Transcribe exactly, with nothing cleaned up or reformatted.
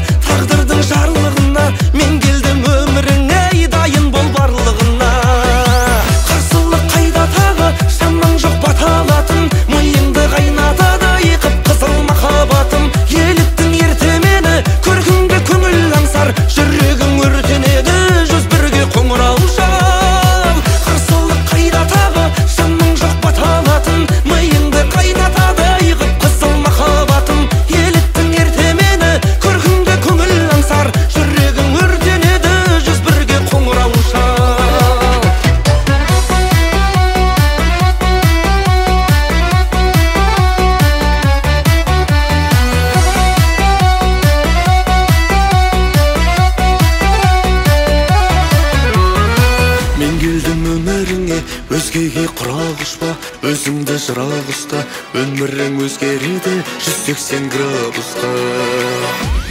тағдырдың жарлығына. Мен келдім өміріңе, дайын бол барлығына. Қарсылық қайда тағы, шамаң жоқ бата алатын. Миыңды қайнатады қып-қызыл махаббатым. Еліктің ерте мені, көркіңде көңіл аңсар. Жүрегің өртенеді, жүз бірге қоңырау шал. Қарсылық қайда тағы, шамаң жоқ бата алатын. Миыңды қайнатады қып-қызыл махаббатым. Еліктің ерте мені, көркіңде көңіл аңсар. Жүрегің өртенеді, жүз бірге қоңырау шал. Мен келдім өміріңе, өзгеге құрақ ұшпа. Өзіңді жырақ ұста, өмірің өзгереді жүз сексен градусқа.